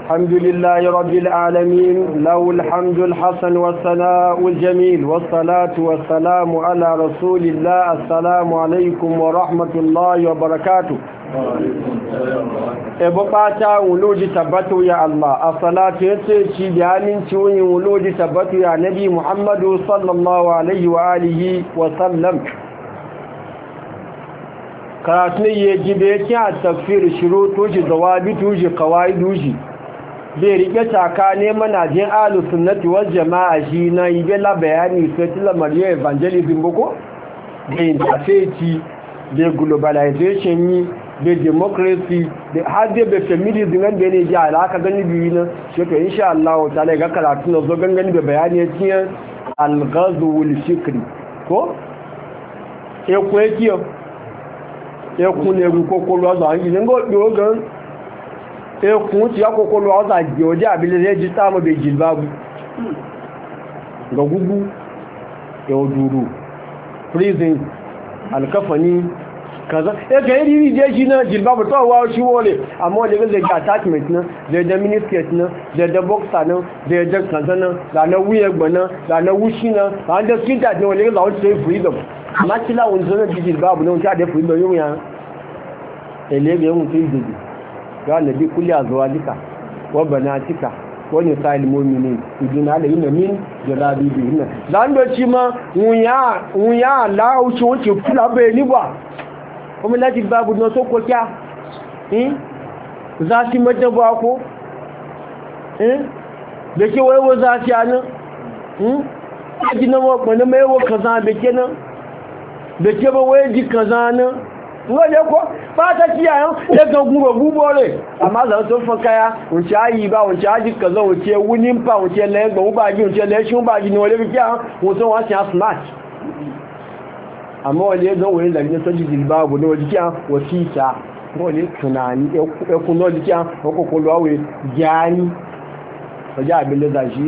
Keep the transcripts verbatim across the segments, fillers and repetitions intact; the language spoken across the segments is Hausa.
الحمد لله رب العالمين له الحمد الحسن والثناء الجميل والصلاة والسلام على رسول الله. السلام عليكم ورحمة الله وبركاته. ebo bata wuluji tabbatu ya Allah as-salatu yace ci bayanin ciwon wuluji tabbatu ya nabi Muhammadu sallallahu alaihi wa alihi wa sallam. karatu ne ya jibe yake a tafsir shurutu ji zawabitu ji qawaidu ji bai rike taka ne manajin ahlus sunnati wal jamaa shi na yi bela bayani sai lamariya evangelism boko da interfaith da globalization yi da democracy da hadde da feminism nan da ne ji alaka gani biyu nan shi to insha Allah ta'ala ga karatu na zo gangani da bayani cikin al-ghazwul fikri ko e ko yake ekun ne ru kokolo aza yin ngo do gan ekun ti akokolo aza je oje abile reji ta mo be jilbabu ga gugu e oduru prison alkafani kaza e ga iri je shi na jilbabu to wa shi wole amma da ga attachment na da da miniskirt na da da boxer na da da kaza na da na wuye gbana da na wushi na da da skin that ne wole ga wuce freedom amma kila wunzo na jilbabu na wuce da freedom yau ya elege yawon sai jiji ga nabi kulli azwajika wa banatika wa nisa'il mu'minin iduna da yin min jalabi bihinna dan do ci ma wuya wuya la uci uci kula be ni ba kuma lati babu no so ko kya eh za ti madan ba ko eh da ke wayo za ti anan hmm ji na mo ko na mai wo kaza be kenan da ke ba waye ji kaza nan wọ́n kọ́ pátá kí àyán lẹ́gbẹ̀ẹ́ gúnrò gúgbọ́ rẹ̀ àmázà tó fún káyá òǹtí ayì bá òǹtí ayì kàzọ òǹtí ẹwú ní ń pa òǹtí ẹlẹ́gbẹ̀ẹ́ ó bá jí òǹtí ẹlẹ́ṣún bá jí ní wọlé fi kí àwọn òǹtí wọ́n ti á smart àmọ́ ọlẹ́ ẹgbẹ̀ẹ́ wọlé ìlànà sọ́jú ìdìbàbò ní ọdí kí àwọn wọ́n sí ìta wọ́n lè tùnàní ẹkùn náà di kí àwọn ọkọ̀kọ̀ lọ àwẹ̀ jáání ọjọ́ àgbẹ̀lẹ̀ dàjí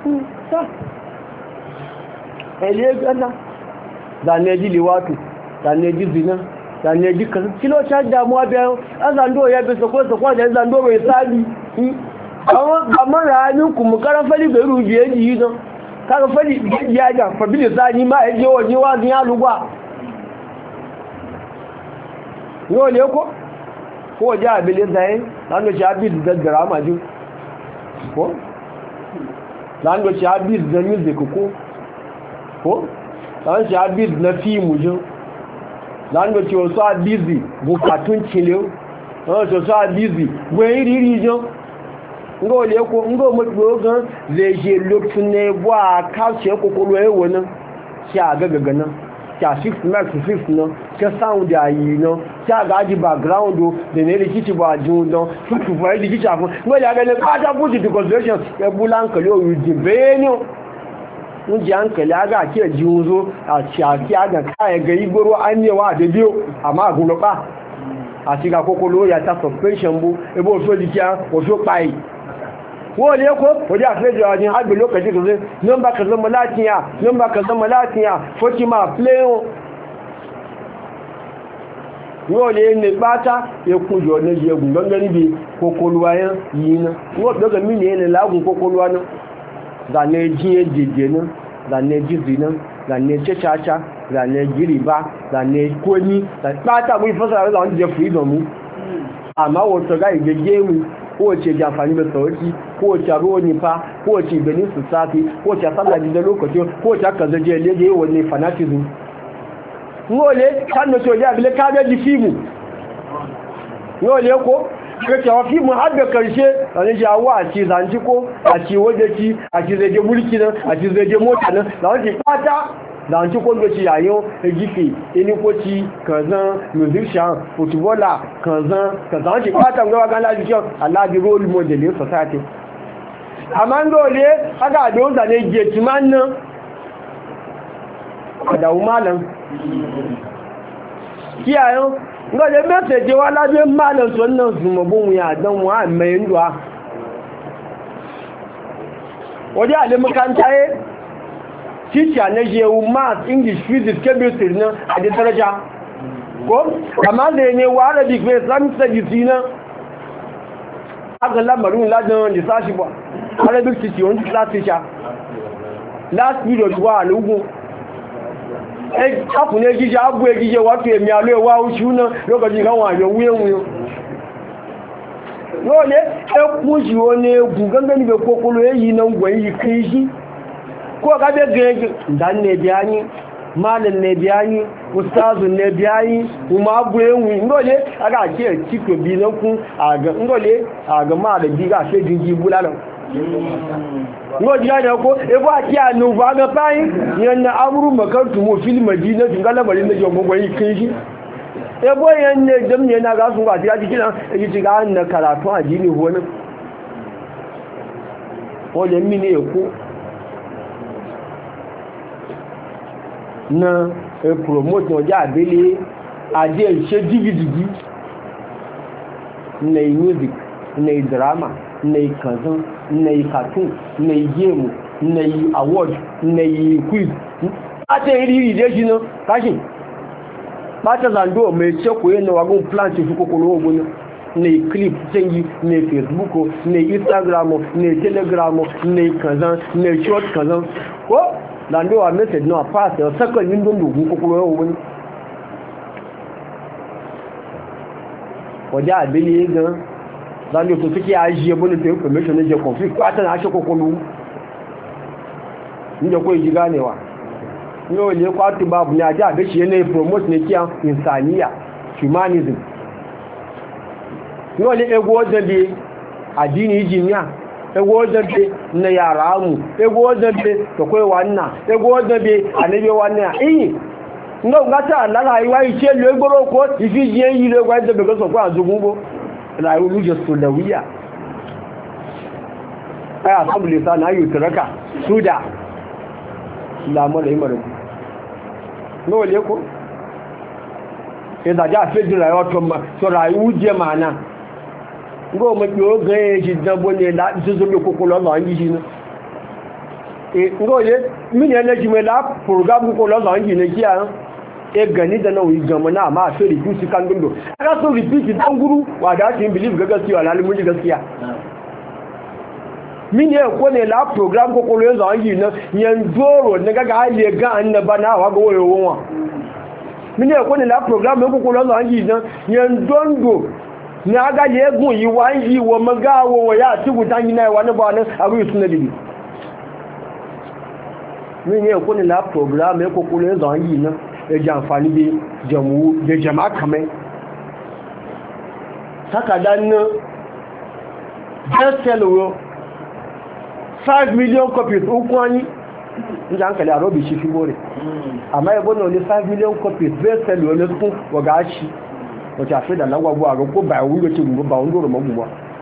ẹlẹ́gbẹ̀ẹ́ sanye jika kilo cha damuwa biya an zando ya bi sako sako da zando bai sabi amma ranin ku mu karan fali bai rubiye ji don kaga fali ya ga fabili sani ma ya je waje wa ya lugwa yo ne ko ko ja abile sai zando cha bi da drama ji ko zando cha bi da music ko ko zando cha bi na film ji lánàá tí ó sọ àbízi bukatun chile ó tó sọ àbízi gbẹ̀yìn rírí jọ ngọ́ olè kó ngọ́ mọ́tò ogun lè ṣe lókùn ní ẹgbọ́ àkáṣẹ́ kòkòrò ẹwọ náà tí a gẹ́gẹ́gẹ́ náà tí a six max fifth náà tí a sound àyè náà tí a gáàjì background dẹ̀ ní èdè kíkì bọ̀ àjún náà fútù fún èdè kíkì àfún ngọ́ ilẹ̀ agẹ́lẹ́ pátá put into consideration ẹbú láǹkẹ̀lẹ́ òru dìbẹ́ ní ń ji hankali aga ake ji wuzo a ciyaki aga kayan ga igboro an yawa da biyu amma a gulaba a shiga kokolo ya ta suspension bu ebe oso jikiya oso kpayi wọ́n lè kó òdí àfẹ́jọ àjín àgbè lókàjí tó zai nọ́mbà kan zama látíyà nọ́mbà kan zama látíyà fọ́kí máa pléyàn wọ́n lè ní pátá ekúnjọ ní ẹgùn gangan níbi kokolo ayan yìí na wọ́n gbọ́gbẹ̀ mí ní ẹni lágùn kokolo ayan zane jiye jeje nan zane jizi nan zane cacaca zane giriba zane koni pátá mú ìfọ́sára rẹ̀ láwọn jẹ́ freedom mú àmá wọ́n tọ́gá ìgẹ́gẹ́ mú kowace ji amfani da sauki kowace ruwa nifa kowace benin society kowace sallaji da lokaci kowace aka zaje lege yi wani fanatism ngole kan no soja bile ka ga jifimu ngole ko kace wa fimu har da karshe an ji awa a ci zanci ko a ci waje ci a ci zaje mulki nan a ci zaje mota nan zanci fata zanci ko go ci yayo egifi eni ko ci kazan musician footballer kazan kazan ci fata ngawa ga laji kiyo Allah bi role model in society amma ngole aga don da ne je ci man nan da umalan kiyayen ngole message wa labe malan to nan zumabun ya dan wa mai ndwa wadi ale makanta ye teacher na je math english physics chemistry na a da daraja ko amma da ne wa arabic bai san studies na aka lamarin ladin lissashi ba arabic teacher wani class teacher last period wa alugun eh aku ne gije abu e gije wato emi alo e wa usu na lokacin kan wa yo wuyen wuyen no le e kunji woni egun gangan be kokolo eyi na ngwan yi kinji ko ga be gege dan ne biani malam ne biani ustazu ne biani kuma abu enwi ngole aga ke tiko bi na kun aga ngole aga ma da biga se dingi bulala ngo jiya da ko e ba ki anu ba ga fayin yanna amru makantu mu fil madina ngala bari ne jomo goyi kinji e bo yanne dam ne na ga sun ga ti kina e ji ga na karatu a jini honin o le mi ne ko na e promote ọjà àbílé àdé ìṣe dígidìgí ní music ní drama ní kanzan ní cartoon ní game ní award ní quiz àti ìrírí ìdé ṣíná káṣì pátá zando mai ṣẹ́kù yẹn na wagon plant fi kòkòrò ogun ní clip sẹ́yí ní facebook ní instagram ní telegram ní kanzan ní short kanzan ko lando a message no pass o second yin don dogun kokoro woni oja abili gan lando to tiki ajiye boni te information ne je conflict ko ata na ashe kokoro nje ko yi ganewa no le ko atu babu ne aja be shi ne promote ne kiyan insaniya humanism no le ego de adini jinya ego zabe na yara mu ego zabe to kai wannan ego zabe anabi wannan eh ngo ngata Allah rayuwa ice lo egboro ko ifi je yi le gwa zabe ko so ko azugungo rayuwa lu just sulawiya aya sabuli sana ayu taraka suda la mo le imaro no le ko e da ja fe rayuwa to ma so rayuwa je mana ngo mo yo gan ji dambo ne la zuzu mi kokolo la ngi ji na e ngo ye mi ne le ji me la program kokolo la ngi ne ki an e gani da na wi gama na ma so repeat kan dundo aka so repeat dan guru wa da tin believe ga gaskiya la limu gaskiya mi ne ko ne la program kokolo la ngi na yan doro ne ga ga le ga annaba na wa ga woyo won mi ne ko ne la program kokolo la ngi na yan dondo ni aga yegun yi wa yi wo maga wo ya ti gutan yi na wa na ba na abu suna dibi mi ne ko ni la program e ko ko le zan yi na e ja àǹfààní bi jamu de jama'a kamai saka dan bestseller five million copies ukwani inda hankali a robi shi fi more amma ya bono ne five million copies bestseller ne su waga shi wace a fi da lagwagwo a ko ba wuri ce gugu ba wani doro maguwa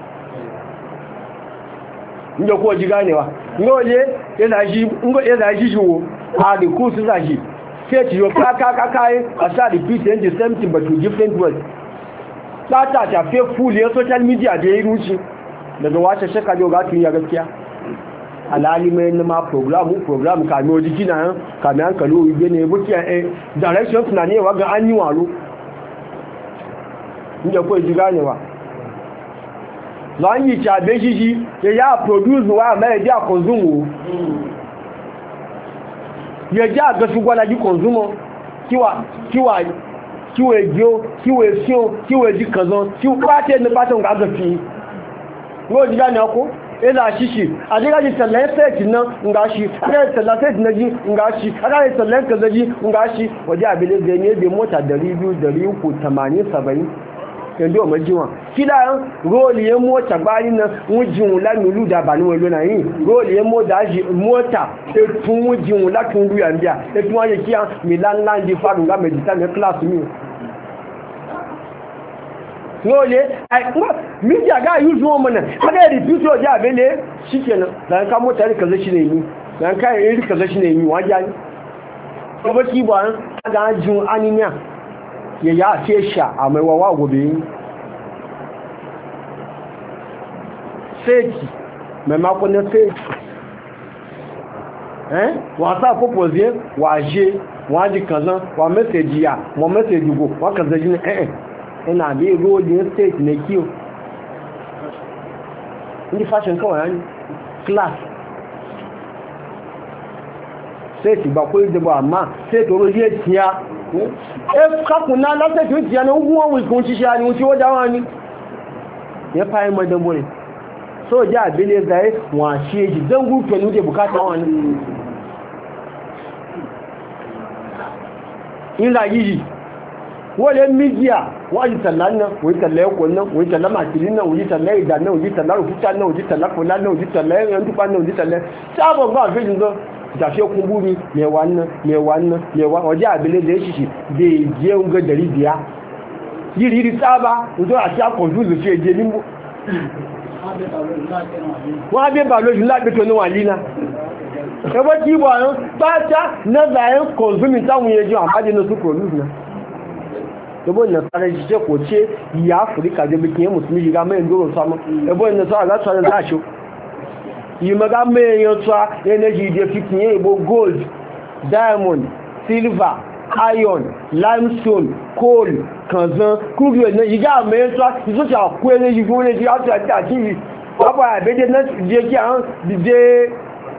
inda kowa ji ganewa ngoje ya zashi ngo ya zashi shi wo a da ku su zashi sai ci yo kaka kaka a sa repeat the same thing but with different words ta ta ta fe full ya social media da ya ruci daga wace shaka jo ga tun ya gaskiya alali mai ma program program ka mi oji kina ka mi hankali o ibe ne buki eh direction tunani wa ga an yi waro inda ko ji ganewa lọ́yìn ìṣàbẹ́ ṣíṣí yẹ yá produce wà mẹ́rẹ̀ jẹ́ àkọ̀zúnmù yẹ jẹ́ àgẹ́sùgbọ́lájú kọ̀zúnmọ́ kíwà èjò kíwà èsíò kíwà èjì kànzán tí ó pàtẹ́ ní pàtẹ́ ǹkan gẹ̀fì ní òjìdá ní ọkọ́ ẹ̀lá ṣíṣì àdígájì tẹ̀lẹ́fẹ́ẹ̀tì náà ǹgáṣí agáyẹ̀ tẹ̀lẹ́fẹ́ẹ̀tì náà jí ǹgáṣí agáyẹ̀ tẹ̀lẹ́fẹ́ẹ̀tì jí ǹgáṣí wọ́dí àbílẹ̀ ní èdè mọ́ta dari biyu dari uku tamanin saba'in yanzu o majiwa kila roli ya mota bani na wujin lamulu da bani welo na yin roli ya mota ji mota e tun wujin la tun ruya ndia e tun aye kiya milan land faru ga medita ne class mi roli ai mi ja ga use wo mana kada repeat o ja bele shikenan dan ka mota ri kaza shi ne ni dan ka ri kaza shi ne ni wajani ko ba ki ba ga jun aninya ya ya ce sha a mai wawa gobe yi fake maimakon na fake eh wasa purpose waje waji kazan wa message ya wa message go wa kazan jini eh eh ina bi rolling state ne kiyo ndi fashion kawai yani class sai ti ba ko de ba amma sai to ro je tiya e ka kuna la sai to tiya na ugun won kun ti sha ni ti o da wa ni ya fa mai dan bore so ja bele zai wa shi ji dan gu to ni de bukata wa ni ila yi wole media wọ́n tẹ̀lá náà wọ́n tẹ̀lá ẹ̀kọ́ náà wọ́n tẹ̀lá màtìrí náà wọ́n tẹ̀lá ìdá náà wọ́n tẹ̀lá òkúta náà wọ́n tẹ̀lá fọlá náà wọ́n tẹ̀lá ẹ̀yẹ̀ndúpa náà wọ́n tẹ̀lá sáàbọ̀ gbọ́ àfẹ́jì náà ìjàfẹ́ kún bú mi mẹ́wàá náà mẹ́wàá náà mẹ́wàá ọjọ́ àbẹ̀lẹ̀ lè ṣìṣì dé ìjẹ́ oúnjẹ dẹ̀rí bíá yìí rí sábà nítorí àti àkọ̀ǹdúzù fi èjì nímbó wọ́n á bẹ́ bà lójú lágbẹ́tọ̀ ní wà lína ẹgbẹ́ tí ìbò àrùn pátá náà ẹ̀ kọ̀ǹsúmì táwọn yẹn jọ àbájẹ́ náà tó kọ̀ọ̀lù náà ebo na tsare jije ko ce ya Afirka da bikin musulmi shiga mai ndoro samu ebo na tsare za tsare za shi yi maga mai yotsa energy da fikin ebo gold diamond silver iron limestone coal kanzan kúrò na yiga mai yotsa iso ta ku energy fún energy ati ati ati baba abede na je ki an dide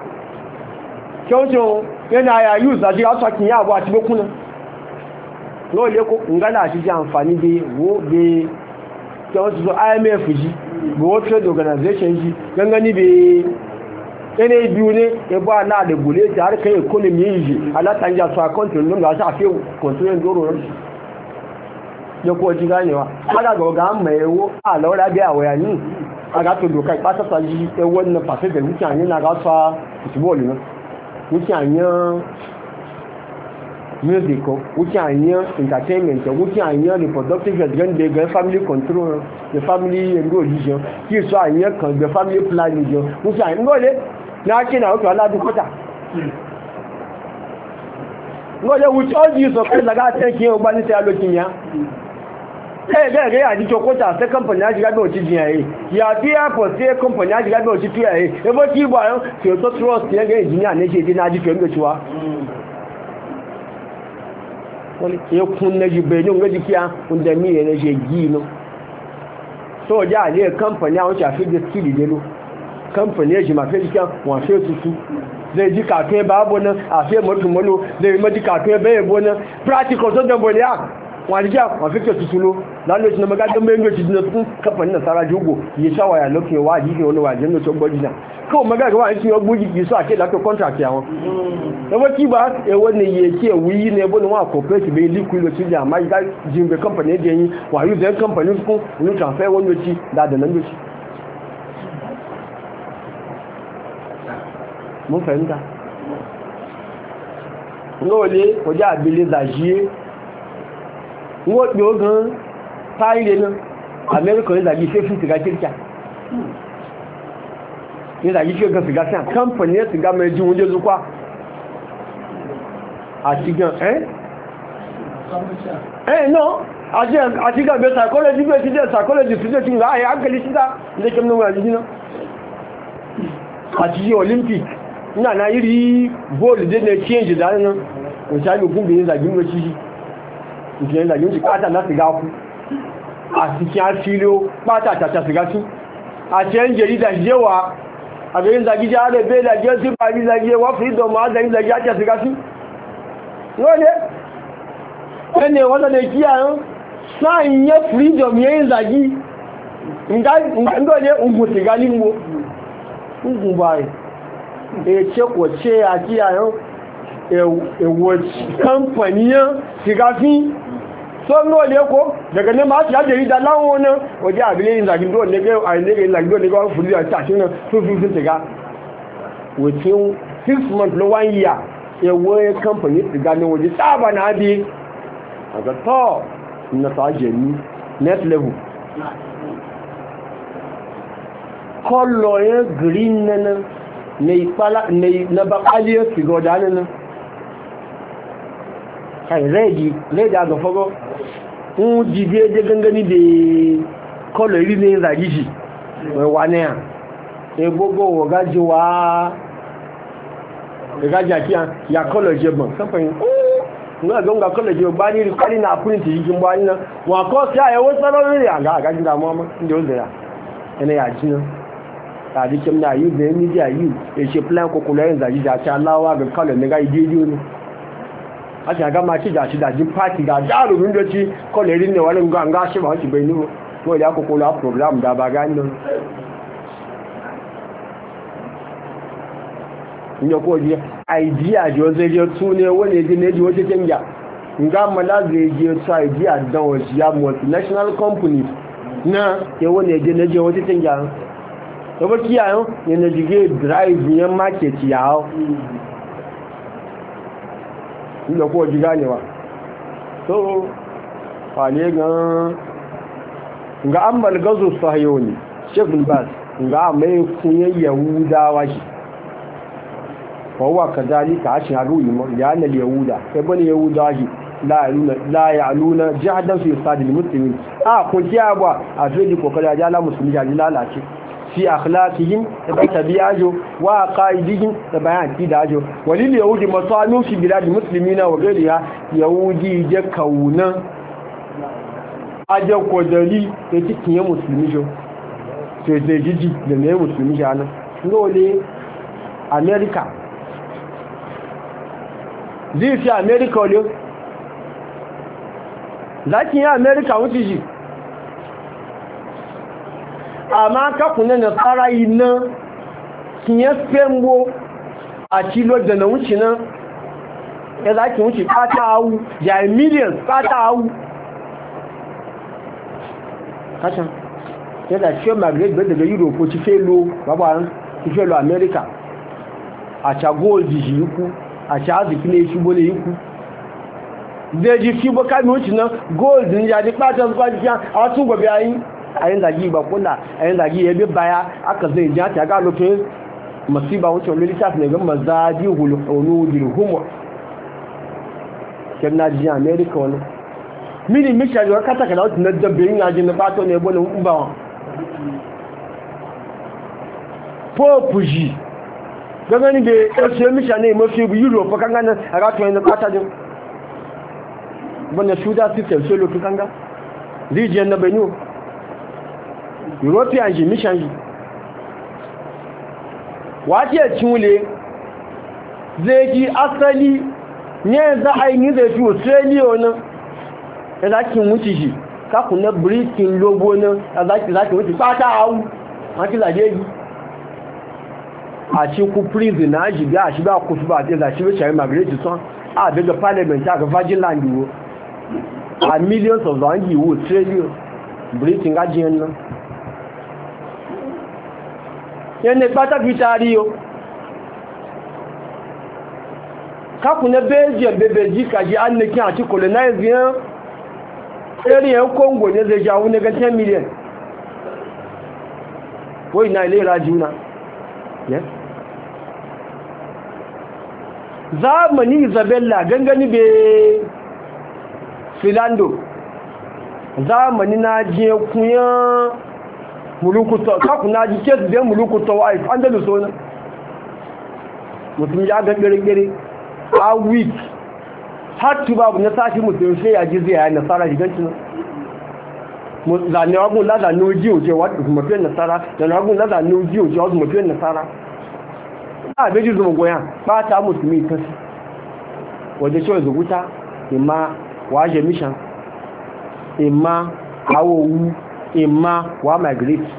kyonjo yana ya use ati asa kin ya bo ati bekuna lọ́wọ́ ilé kó ngálà àti jẹ́ àǹfàní bí wó bí kí wọ́n ti sọ I M F jí World Trade Organization jí gangan níbi ẹni ibi ní ẹgbọ́ aláàdẹ̀gbòlé ti àríkẹ́ economy yìí alátàájá sọ àkọ́ntì ló ń gbà sáfẹ́ kọ̀ntúrẹ́ ìdóró rẹ̀ yọkọ̀ ọjí gáyẹ̀wá alágbọ̀gá mọ̀ ẹwọ́ àlọ́rẹ́ bí àwẹ̀ àní agátòdòká ìpásátà yí ẹwọ́ ní pàṣẹ́fẹ̀ wíkì àyẹ́ náà gásọ́ ìtìbọ̀ọ̀lù náà wíkì àyẹ́ music wuce hanyar entertainment wuce hanyar reproductive health gan da ga family control the family endo religion ki so hanyar kan the family planning jo wuce hanyar ngole na ki na wato aladu kota ngole wuce oji so kai daga take yau ba ni sai alokin ya eh ga ga ya ji to kota sai company ya shiga da wuce jiyaye ya biya for sai company ya shiga da wuce tiyaye e bo ki ba yo sai to trust ya ga engineer ne je dina ji to ndo ciwa wani ya kun na ji bai nun gaji kiya wanda miye na je gino so ja ne kamfani a wuce a fi da skili delo kamfani ya ji mafi jikin wafe tutu zai ji kafe babu nan a fi mutu malo zai ma ji kafe bai yabo nan practical so da boliya wani ja wafe ke tutulo lalata na magadan bayan gaci na tukun kamfani na tsara jugo ya sha waya lokacin wa jike wani wajen da tsohon bajina kawai magaga wani sun yi gbogi ki so ake lafi contract yawon ẹwọ́ tí bá ẹwọ́ ni iye tí ẹ̀wú yí ní ẹbọ́ ni wọ́n àkọ́pẹ́tì bẹ́ ilé kúrò tí jẹ́ àmá ìdá jíǹbẹ̀ company ẹ̀dẹ̀ yìí wà yóò bẹ́ company fún inú transfer wọ́n lóòtí dáadẹ̀ náà lóòtí mú fẹ́ ń dá ngọ́ọ̀lé kọjá àbílẹ̀ zàjíé ngọ́ pé ó gan táìlẹ̀ náà amẹ́ríkà ní zàjí fẹ́ fún sìgá kíríkà ní zàjí fẹ́ gan sìgá sí à company ẹ̀ sìgá mẹ́jú oúnjẹ zukwa àti gan ẹ́ ẹ́ náà àti gan bẹ́ psychology bẹ́ ti jẹ́ psychology sílẹ̀ tí láàáyé ágẹ́lì síta ilé kẹ́mù náà àjíjí náà àti olympic náà náà yìí bóòlù dé ní change dáná náà òṣàlẹ̀ ògún bèèrè ìzàgbín ló ṣíṣí ìfìyàn ìzàgbín ti pátá láti gá kú àti kí á fi ló pátá àtàtà sí gásí àti ẹ́ ń jẹ́ ìdàjíjẹ́wà àbẹ̀rẹ̀ ìzàgbíjẹ́ ààrẹ bẹ́ẹ̀ ìdàjíjẹ́ sí parí ìzàgbíjẹ́ wọ́n fi ìdọ̀mọ̀ àzàgbíjẹ́ àti gásí lóòlé ẹni wọ́n lè kí àrùn sáàyìn yẹ freedom yẹ ìzàgí ìgbàlódé ǹgùn tìgá lígbò ǹgùn báyìí èṣẹ́ kò ṣe àti àrùn èwò kàmpàníyàn tìgá fí tó lóòlé kó daga ní máa ṣe ìdá láwọn náà ó jẹ́ àbílẹ̀ ìzàgí within six months ló one year ewe kamfani su gani waje tsaba na abi a ga to na sajeni net level kọlọ̀yẹ́ green nana na bakaliyar sigo da nana kai redi redi a gafago ń jìdí ẹjẹ́ gangani da kọlọ̀ iri ne zagi shi wẹ̀wà ní à egbogbo wọ̀gájí wa gaja kiyan ya college ban kamfani nga ga nga college ba ni rikali na print yikin ba ni na wa ko sai ya wasu sarori ya ga ga da mama inda yau da ya ene ya jina a jikin na yi da media yi ya ce plan ko kula yin zaji da ta lawa ga kala ne ga ididi ne a ta ga ma ci da shi da jin party ga jarumin da ci kolerin ne wani ga ga shi ba shi bai ni ko ya ko kula program da ba ga ni ne ko ji idea jo zai je tune wani ji ne ji wace canja nga mala zai je su idea dan wasu ya multinational companies na ya wani je ne je wace canja to ba kiyayen ne na jige drive yan market yawo inda ko ji ganewa so fale ga ga ammal gazo sahayoni Sheikh bin Baz ga mai kunyan yahudawa shi فهو كذلك عشان أقول لأن اليهود يبني يهود لا يعلون لا يعلون جهدا في إفساد المسلمين آه كنت يا أبا أفيدك وقد أجعل مسلمين لا لا شيء في أخلاقهم تبعاجه وعقائدهم تبعان كيداجه ولليهود مصانع في بلاد المسلمين وغيرها يهودي جكونا أجا قدري يتكين مسلمين جو تزيجي لنهي مسلمين جانا نقول أمريكا zai fi amerika wale za ki yi amerika wuce shi amma kakunan na tsara yi nan kinye fembo a kilo da na wuce nan ya za ki wuce kata hau ya yi miliyan kata hau kashan ya da cikin magret bai daga europe ko ci felo babaran ci felo amerika a cago jiji yuku a ci arziki ne shi bole yiku zai ji fi baka mai wuce nan gold ne ya ji ɓata zuwa jikin a tun gobe yayin a yin zagi ba kula a yin zagi ya bi baya aka zai ji ta ga lokacin masiba wuce wani littafi ne ga mazaji hulhunu dirhumu kyan na ji amerika wani mini mishari wa kata kada wata na dabbe yin yaji na ɓato ne bole mbawa popu ji gangani da ƙarshe misha ne mafi europe kan ganin a ratuwa yana ƙata jin wanda shuda system sai lotu kanga rijiyar na benin european ji mishan ji wace cinwule zai ji asali ne za a yi zai fi australia wani ya za ki wuce shi kakun na britain lobo nan ya za ki wuce fata hau maki zaje yi a cikin prison na shiga a shiga kusa ba a za shi bai shari margaret son a daga parliament a ga virgin land yiwu a millions of rand yiwu australia britain gajiyar nan yana pata fi tariyo kaku na belgium bebeji kaji an nakin a ci colonize yan area congo ne zai jawo na ga ten million wai na ilera juna yes zamani isabella gangani be filando zamani na je kuya mulukuto kaku na ji kesu da mulukuto wa andalus wani mutum ya ga gare-gare a week har tu babu na sashi mutum sai ya ji zai yayin nasara giganci nan zane wagun lada noji oje wadda kuma fiye nasara zane wagun lada noji oje wadda kuma fiye nasara a beji zuma goya ba ta musulmi ta su waje cewa zubuta imma waje mishan imma awowu imma wa migrate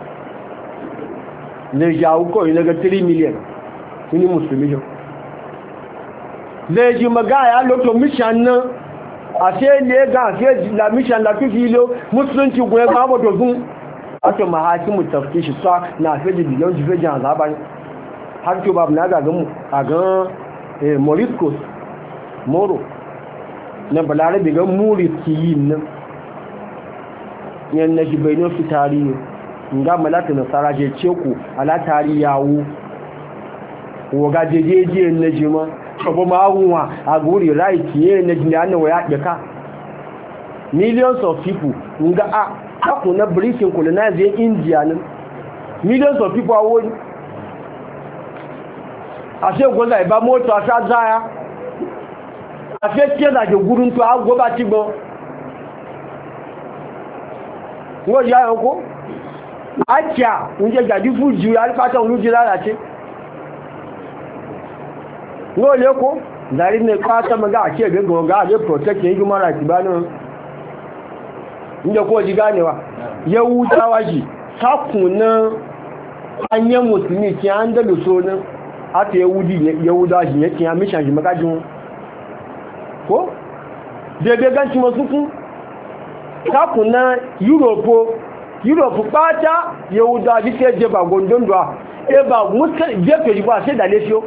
zai jawo kawai daga three million kuni musulmi yau zai ji magaya lokacin mishan nan a sai ne ga sai la mishan la tufi ilo musulunci goye ba ba to sun ato mahakimu tafkishi sa na sai da biliyon jife jan azaba har to babu na ga mu a ga moriscos moro na balarabe ga muriski yin nan yan na jibai no fi tarihi nga malata nasara je ceku ala tari yawo woga jejeje na jima sabo ma hunwa a guri right ye na jini an waya daka millions of people nga a aku na britain colonize India nan millions of people awo a se goza ba moto asa zaya a se ke da gurun to agbo ba ti gbo wo ya ko akia unje gadi fuju alifata oluji lalace no le ko dari ne kwata maga ake ga gonga a protect yin human rights ba ne inda ko ji ganewa yahudawa ji hakuna anyan musulmi ki an da lusonin ata yahudi yahudawa ji yake ya mishan ji magajin ko bebe ganci masu ku hakuna europe europe pata yahudawa ji ke je ba gondon do e ba muska je ji ba sai da lefiyo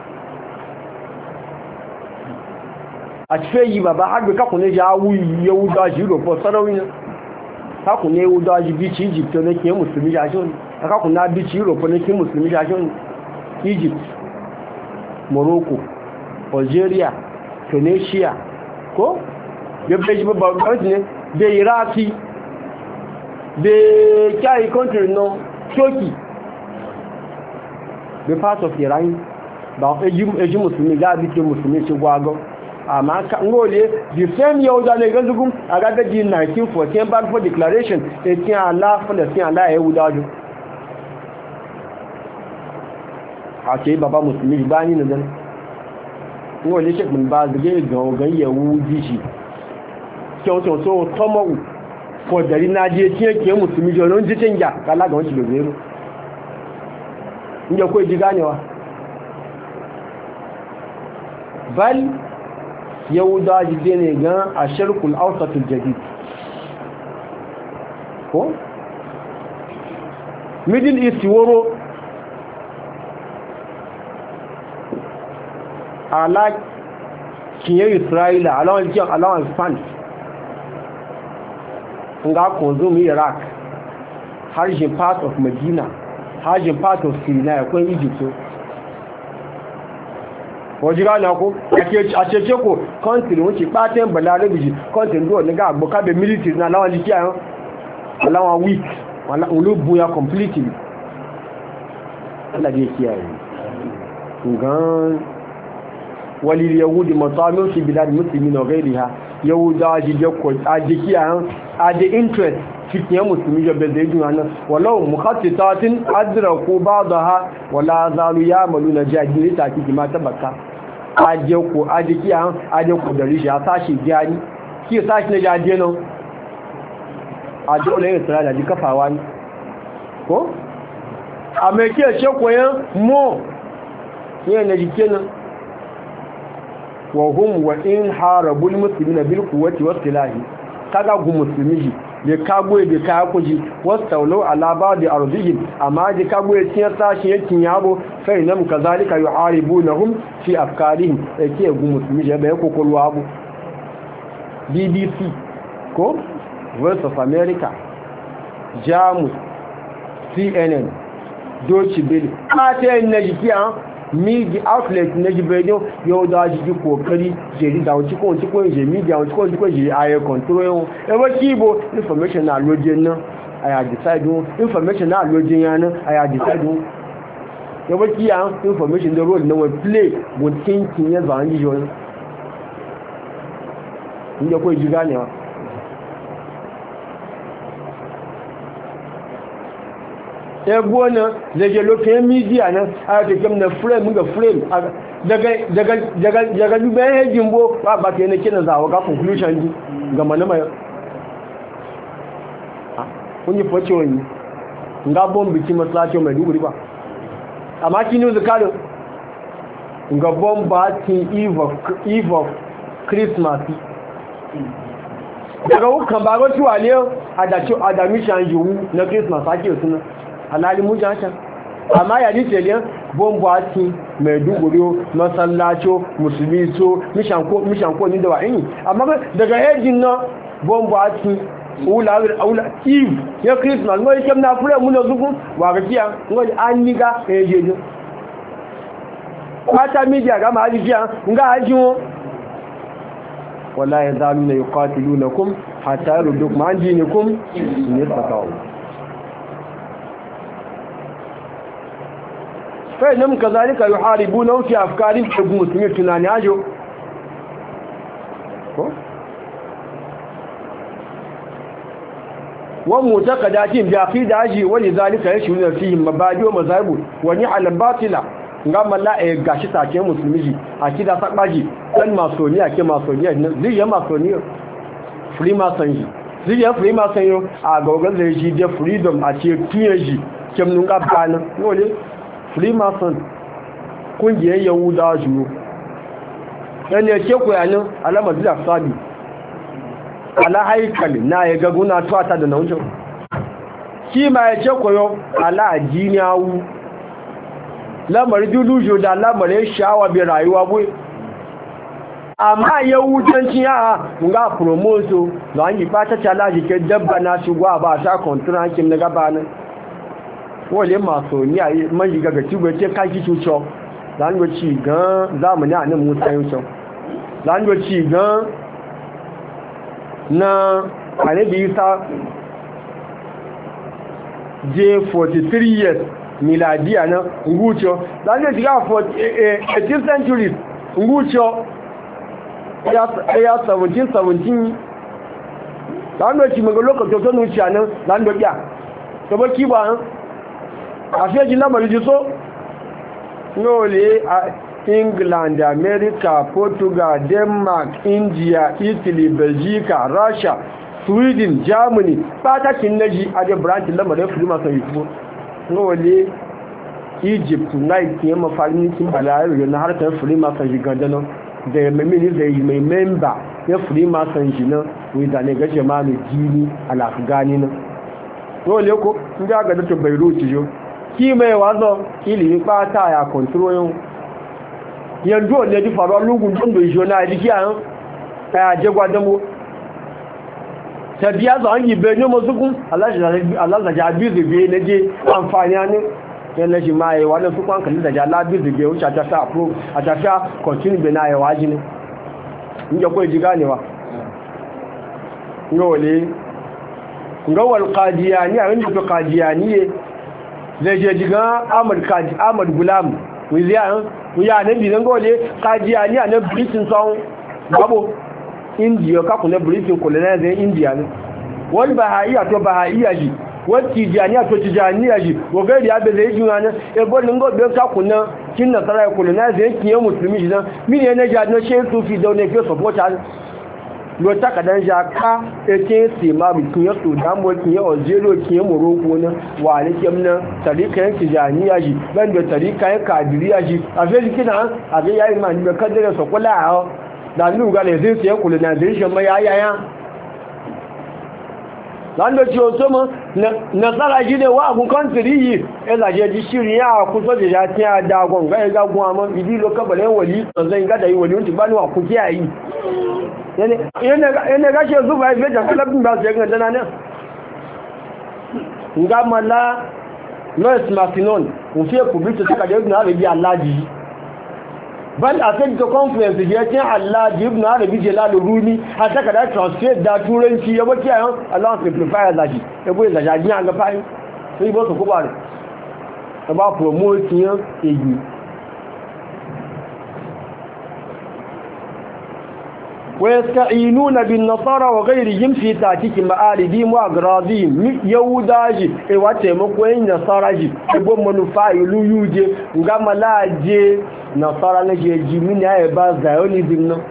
a cife yi ba ba har bai kakunan ya wuyi yahudawa ji europe sarawin kakunan yahudawa ji bici egypt na ke musulmi jashon a kakunan bici europe na ke musulmi jashon egypt morocco algeria tunisia ko yabda ji babban ƙarfi ne da iraki da kyayi country no turkey the part of iran ba eji musulmi ga abike musulmi ci gwagon amma ngole the same yahuda ne ganzugun a gagaji nineteen fourteen Balfour Declaration etin ala Palestine ala yahuda jo ake baba musulmi ba ni nan ngole shek mun ba zage gangan yahudi shi kyau kyau so tomo ko dari na je tiye ke musulmi jo non ji tinga kala ga wanci bezero inda ko ji ganewa bal yahuda jide ne gan a sharkul ausatul jadid ko middle east woro ala kiyan isra'ila alawan kiyan alawan span nga konzum iraq harjin part of medina harjin part of syria akwai egypt wajira na ko a cece ko country wuce paten balarabiji country do ne ga agbo kabe military na lawan jiki ayan lawan weak wala ulubu ya completely Allah ya kiyaye ngan walil yahudi matamin fi bilad muslimin wa ghayriha yahuda jide ko ajiki ayan ade interest cikin musulmi da bai juna nan walau mukhattitatin adraku ba'daha wala zalu ya'maluna jahili ta kiki ma tabaka aje ko aje kiyan aje ko da rishi a sashi gani ki sashi na jaje nan aje ole ya tsara da ji kafawa ni ko a me ke ce koyan mo ne na jike nan wa hum wa in harabul muslimina bil quwwati was silahi kaga gu musulmi da kagwe da kaya kuji wasu taulau alaba da arzihim amma da kagwe ciyar sashi yankin yabo sai nan ka zalika yi haribu na hun fi afkarihim da ke gu musulmi da bayan kokolwa abu B B C ko Voice of America Jamus C N N Deutsche Welle a ta yin na jiki an media outlet na jibejo yau da jiki kokari jeri da wuci ko wuci ko je media wuci ko wuci ko je air control e ba kibo information na lojin nan aya decide information na lojin yana aya decide e ba kiya information da role na we play go thinking ya zan yi jona inda ko ji ganewa ego na daga lokacin media nan a cikin na frame ga frame daga daga daga daga dubayen hejin bo ba ba ke ne kina zawo ga conclusion ji ga manama kun yi foce wani nga bombi ki masallaci mai duguri ba amma ki news kalo nga bomba tin eve of eve of Christmas daga wukan ba ga tuwa ne a da ci a da mission yiwu na Christmas ake suna halali mu jancan amma ya dace ne bombo ati maiduguri masallacho musulmi so mishan ko mishan ko ni da wa'ini amma daga hejin na bombo ati ula ula eve ya Christmas mo yake na fure mu na zugu wa gajiya ngo an niga ejeje kwata media ga ma hajiya nga hajiwo wallahi zaluna yuqatilunakum hatta yurdukum an dinikum nisbataw fai nan kazalika yuharibuna fi afkarin hukum muslimin tunani ajo ko wa mutaqadatin bi aqidaji wa lidhalika yashuna fihi mabadi wa mazhabu wa ni'al batila ngama la e gashi take musulmi ji akida sakbaji dan masoniya ke masoniya zai masoniya freemason ji zai freemason yo a gogan zai ji da freedom a ce tuye ji kemnun ga bana wole freemason kungiyar yahudawa ju dan ne ke koyanin alamar da sabi ala haikali na ya gaguna tuwata da nauncin shi ma ya ce koyo ala ajiniyawu lamarin dulujo da lamarin sha'awa bai rayuwa bai amma yahudanci ya nga promoso da an yi fata challenge ke dabba na shugwa ba ta kontrakin na gaba nan wale maso ni a man yi gaga ci gwace kaki cuco za ni ci gan zamani a nan musa yin sau za ni ci gan na anabi isa je forty-three years miladiya na ngucho za ni ci ga eighteenth century ngucho ya seventeen seventeen lando ci maga lokacin to nuci anan lando ya to ba ki ba a sai jin lamari ji so nole a England, America, Portugal, Denmark, India, Italy, Belgium, Russia, Sweden, Germany ba ta kin naji a da branch lamarin freema sai ko nole Egypt night ne mafarin kin bala'i na harkar freema sai gandano da mamini da mai memba ya freemason shi nan wai da ne ga jama'a jini al-afghani nan dole ko in ga ga da Beirut jo ki mai wazo ilimi fata ya control yanzu ne di faruwa lugun don da jona diki an ya je gwadamo tabiya zo an yi benyo mazukun Allah Allah da jabi zube ne je amfani ne yana shi ma yi wannan su kwan kalli da jalabi da bai wuce a tafiya approve a tafiya continue bai na yi waji ne in ya kawai ji ganewa ga wale ga wal qadiyani a wanda to qadiyani ne zai je jiga Ahmad Qadi Ahmad Gulam wiziya ya ne bi ga wale qadiyani a na Britain son babo India ka ku na Britain colonize India ne wal bahaiya to bahaiya ji wati janiya to tijaniya ji gogari ya bezai juna ne e bolin go be ka kunna kin na sarai kuluna zai kiyo musulmi ji nan mini ne ja no she sufi da ne ke support lo ta kadan ja ka e ke si ma bi kiyo to dan mo kiyo ojelo kiyo moroko ne wa ne kemna tarika yan tijaniya ji ban da tarika yan kadiriya ji a fe kina a ga yayi ma ni be kadare so kula a da lu ga le zai sai kuluna zai shi ma yaya lando tí ó tó mọ́ nasara jí lè wá àgùn kọ́ntìrí yìí ẹzàjẹ́ jí ṣírí yá àkúsọ́ jẹjá tí a dá agbọn gáyẹ gágun àmọ́ ìdí ló kọ́bẹ̀lẹ̀ wọ̀lí ọ̀zẹ́ ìgádà ìwọ̀lí oúnjẹ bá ní wà kún kí à yìí yẹnẹ gáṣẹ́ zúfà ìfẹ́ jàkálẹ́bùn bá ṣe ẹgbẹ̀ dáná náà nga mọ́lá noise martinon ń fi èkù bí tó tẹ́kàjẹ́ ìgbìnà rẹ̀ bí aláàjì bal a sai ta conference ya ce Allah ibn Arabi Jalal Rumi har ta kada translate da turanci ya baki ayan Allah simplifier zaki ya boye da jaji an ga fayin sai ba su kuba ne ba promotion eyi wa yasta'inuna bin nasara wa ghayrihim fi ta'tiki ma'aribihim wa agradihim yahudaji e wa taimako yin nasaraji e bon manufa ilu yuje ngama laje nasara na je ji mini ya ba zionism no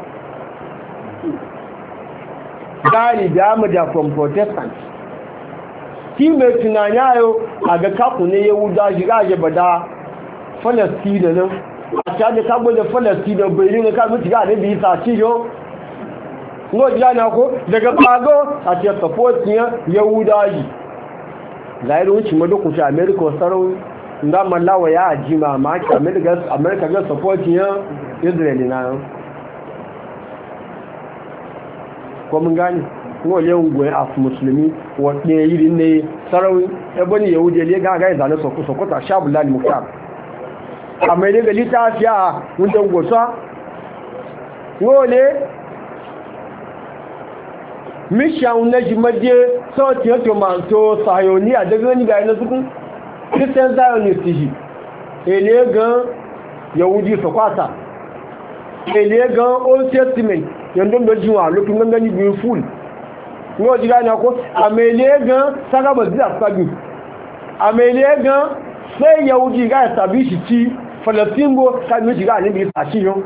gari da mu da from protestant ki me tunanya yo aga kaku ne yahudaji gaje bada Palestine nan a ta da kabo da Palestine bai ne ka mutu ga ne bi sa ci yo ngo jana ko daga bago a ce support ne yahudaji zairu wuce madoko ta America sarau nga malawa ya ajima ma ki America America ga support ne Israel na ko mun gani ngo le ngwe af muslimi wa ne yiri ne sarau e bani yahudi le ga ga zane soko soko ta shabulal muktab America litafiya mun dan gosa ngo le mission na jimaje sauti yato manto sayoniya daga wani ga yana sukun christian zionist shi ele gan yahudi su kwasa ele gan old testament yadda da jiwa lokacin gangani biyu full ngo ji gane ko amele gan saka ba zai sabi amele gan sai yahudi ga sabi shi ci falastingo kan mi shiga ni bi sashi yo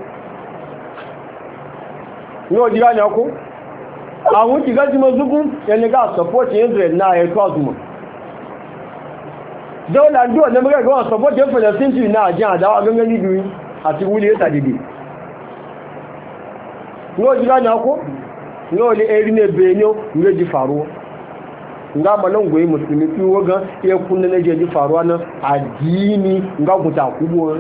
ngo ji gane ko àwọn ti gaji mazukun yana ga support Israel na ya to mu dole ndo ne muga ga support Palestine na ajin adawa gangan ni biyu àti wuli ta dide ngo ji gane ko ngo le eri ne benyo ngo ji faruwa nga malan goyi musulmi kiwo ga ya kunna ne ji faruwa na addini nga kuta kubo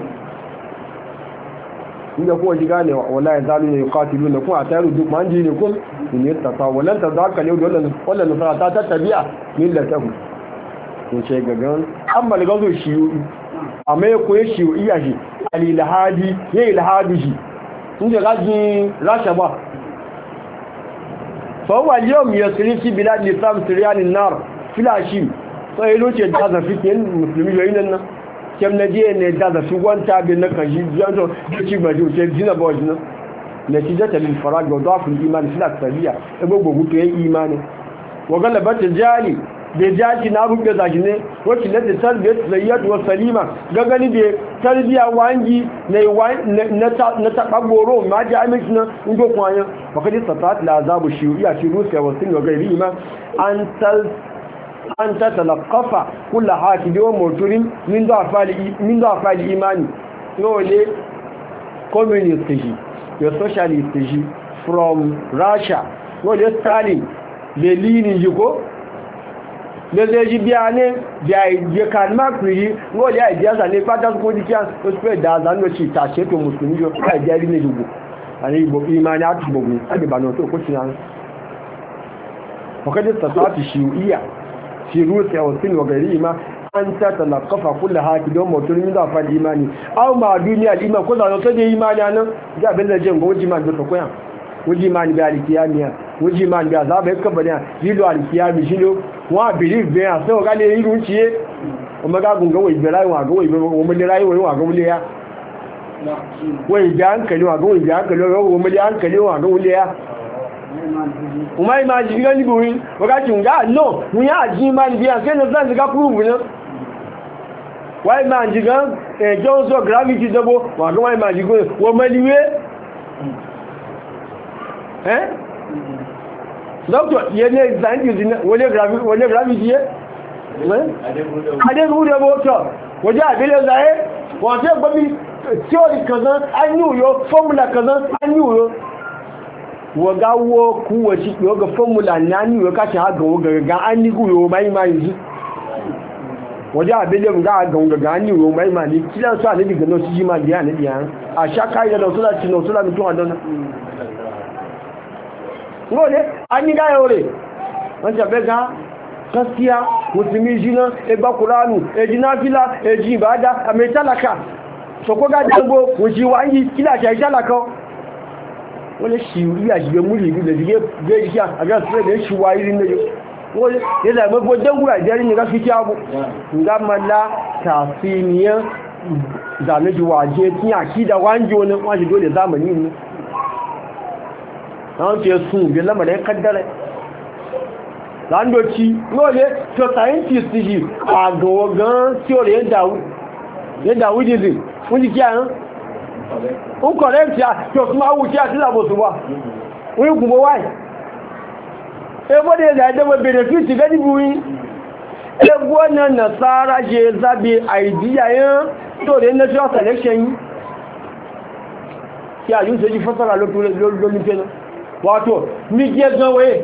inda kuwa ji gane wallahi zalu ne yuqatilu ne kuma taru duk man ji ne kun ne ta walan ta zaka ne dole wallan ta ta tabi'a millatahu ko ce gagan amma daga zo shi amma ya koyi shi iya shi alilhadi ya ilhadi shi inda gaji rasha ba fa huwa al-yawm yasri fi bilad al-islam siryan an-nar filashi sai lokaci da zafikin musulmi yayin nan kem na je ne da zafi gwanta bin na kashi janto da ci gbaji ce jina ba wajina natijata lil farag wa da'f al-iman fi al-aksariya ebo gogu to yayi imani wa galabat al-jali da jaki na rubuta zaki ne wacce da tarbiyat zayyat wa salima gagani da tarbiya wangi ne na na tabagoro ma jami'in nan ndo kwanya fakadi satat la azabu shiyuya shi rusiya wa sun ga gairi ma an tal an tatalaqafa kullu hakidi wa motorin min da afali min da afali imani no le communist ji your socialist ji from Russia no le Stalin Lenin ji ko le le ji biya ne biya je kan makri no le idea za ne pata ko di kan o spread da za no ci ta ce to musulmi jo ka idea ri ne jugo ani bo imani atu bogu abi ba no to ko cinan fakadi satati shiyuya fi rusiya wa sin wa gari ma an ta talaqafa kullu haki don motor min da fa imani aw ma duniya iman ko da to da imani nan ga bin da jin goji man da koyan goji man bi alkiyamiya goji man bi azaba yakka bane yido alkiyami shilo wa believe be a so ga le yiru ciye o maga gunga wai bi rayuwa ga wai o mun rayuwa wa ga wuliya wai bi hankali wa ga wai bi hankali wa ga mun hankali wa ga wuliya umai ma ji gani buwi wakati unga no munya ji ma ni biya sai na zan ga prove ne wai ma ji ga eh jozo gravity dabo wa ga wai ma ji go wo maliwe eh doctor ye ne zan ji ne wole gravity wole gravity ye ade gudu dabo to waje abele zai wa sai babi theory kaza an yi yo formula kaza an yi yo wagawo kuwa shi ga formula na ni yo kashi ha gawo ga an ni guyo mai mai ji waje abele ga ga ga ni yo mai mai kilan su anabi ga no shi ma biya ne biya a sha kai da no sula ci no sula mutu adona ngole an ni ga yore wanda be ga gaskiya musulmi jina e ba qur'anu e jina fila e ji ibada a mai talaka so ko ga dango wuji wangi kila shi talaka wani shiri a shiga muri da shige zai shi a ga su da shi wayi ne wani ya zama ko dan gura jari ne ga fiti abu ga malla tasiniya da ne ji waje tin akida wanjo ne wani dole zamani ne an ce su bi lamarin kaddara dan doci dole to scientist ji a gogan theory da ya dawudism kun ji kiyan o correct ya to kuma wuce a tilabo su ba wani kuma wai e bode da da benefit ga di buyi e gona nasara je zabe idea yan to da national selection ya yun sai fasara lo lo lo ni pena wato mi je gan we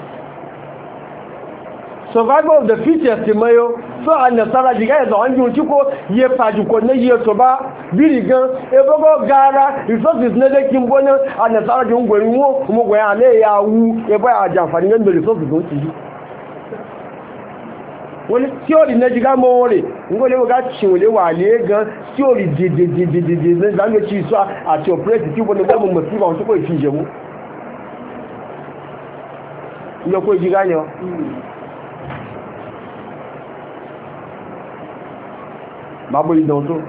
survival of the fittest mayo so an nasara jiga ya zawon jinci ko ya faji ko na yi so ba biri gan ebogo gara resources na da kin bonan an nasara jin gwarin wo kuma gwayan ale ya wu ya ba a jamfani gan da resources don ci wani theory na jiga mo wore ngole ga cin wale gan theory de de de de de de zan ga ci so a to operate ti bonan da mun musiba won ko fi je mu ya ko jiga ne babu idan to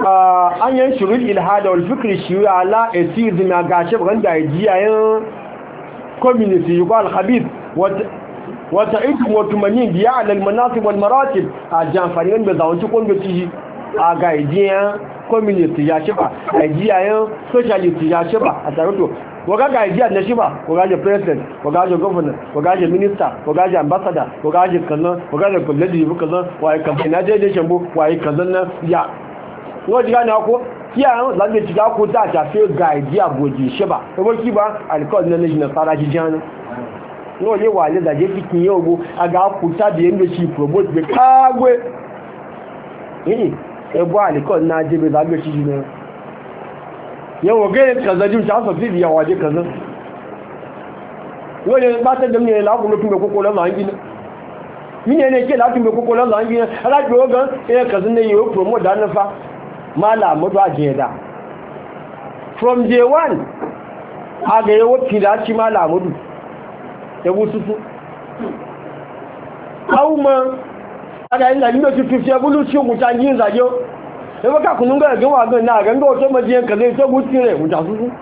an yan shurul ilhada wal fikri shi'a ala atheism ya gashi ban da jiyayen community yuqal khabith wa ta'id wa tumanin biya ala al manasib wal maratib a janfarin da zawanci kon ci a ga jiyayen community ya shiba a jiyayen socialist ya shiba a taroto waga ga jiya na shiba waga ga president waga ga governor waga ga minister waga ga ambassador waga ga kallon waga ga kullaji kallon wai kamfani na je da shambo wai kallon nan ya wọ́n jí gánà ọkọ́ tí àwọn lágbé ti gákó dájà fẹ́ ga ìdí àbòjì ìṣẹ́bà ẹgbẹ́ kí bá alìkọ́ọ̀dì náà lẹ́jìnà sára jíjá náà wọ́n lè wà lè dàjẹ́ kí kí yẹ́ ogbó agá kú tàbí ẹgbẹ́ sí promote gbé káàgbé yìí ẹgbọ́ alìkọ́ọ̀dì náà jẹ́bẹ̀ lágbé sí jí náà yẹ́wọ̀ gẹ́rẹ́ kàzá jú sáàsọ̀ sí ìyàwó ajé kàzá wọ́n lè bá tẹ́jọ́ ní ẹ̀láàkùn lókùn mẹ́kókó lọ́lọ́ àńgínà mí ní ẹni kí láti mẹ́kókó lọ́lọ́ àńgínà alágbé ogan ẹ̀yẹ kàzá ní yóò promote dánáfà mala mutu ajiyada from day one a ga yawo filaci mala mutu ya wusu su hauma a ga yin lalino tutu fiye bulu ci wuta yin zage ya baka kunun ga gan wagon na gan ga wato majiyan ka zai ta wuce ne wuta su su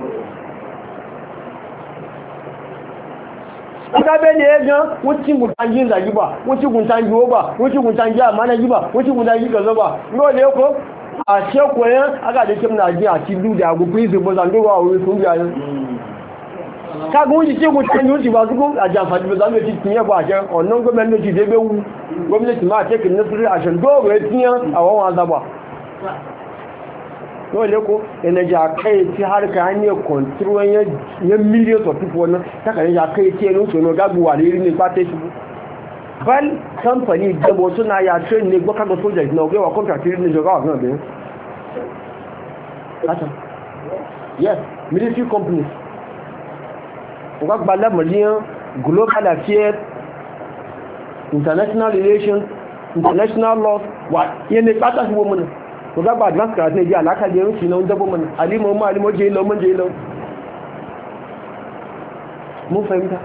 aka bẹ ne ya gan wucin wutan yin zage ba wucin wutan yiwo ba wucin wutan yi amana yi ba wucin wutan yi gaza ba ne ko a shekwayen aka da kim na jiya ci du da gugu izu ba zan dowa wuri sun biya yin ka gun ji ce gutan yi ba su gun a jamfani ba zan yi cikin yaba a can wannan gwamnati da bai wu gwamnati ma a cikin nasiru a shan dogo ya tiya a wawan zaba dole ko yana ja kai ci har ka hanyar kwantirwan yan miliyan of people wannan takarar ja kai ce nun sono gaguwa da irin ne ba ta shi bal company dabo suna ya train ne gbaka ga soldiers na ogewa contract ne jogawa gan be ata yes military companies oga gbala malian global affairs international relations international law wa yene pata si woman oga gba advance class ne ji alaka je nsi na dabo man alimo ma alimo je lo man je lo mun fahimta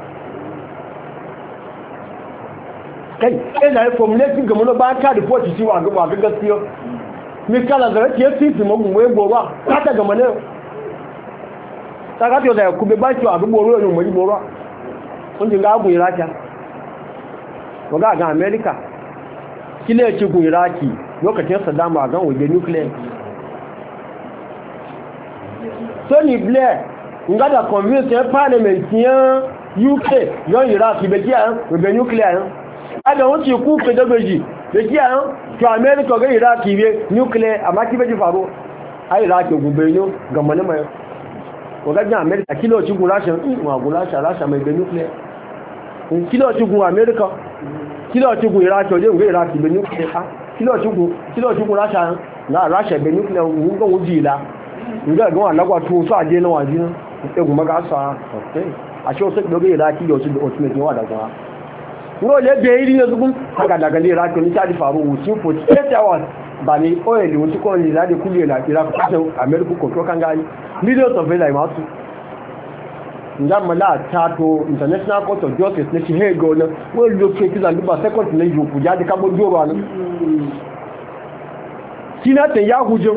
kai ina yi formulating ga mana ba ka report ci wa ga ga gaskiya mi kala da ke titi mu mu ego ba ka ta ga mana ta ga to da ku be ba ci wa gbo ro mu mu ro kun ji ga gun iraki ko ga ga America kile ci gun iraki lokacin Saddam a gan waje nuclear Tony Blair ngada convince parliament yan U K yon iraki be ki an be nuclear ada wọ́n ti kú pedagogy da kí àwọn to America ga Iraq be nuclear amma ki beji faru a Iraq gube ne ga manama ko ga America kilo ci gun Russia wa gun Russia Russia mai be nuclear kilo ci gun America kilo ci gun Iraq je gun Iraq be nuclear kilo ci gun kilo ci gun Russia na Russia be nuclear gun ga wujila nga ga wa lagwa to so aje na waji na e gun maga sa okay a shi so doge Iraq yo ci da ultimate wa da kwa ngo le be iri ne zugun haka daga ne ra to ni ta di faru wucin forty-eight hours ba ni oil wuci ko ni da kuje la kira ko ta America ko to kan gani millions of dollars ma su ngam la ta to international court of justice ne shi he go na wo lo ke ti zan ba second ne ju ku ja de ka bo joro an kina ta ya hujjo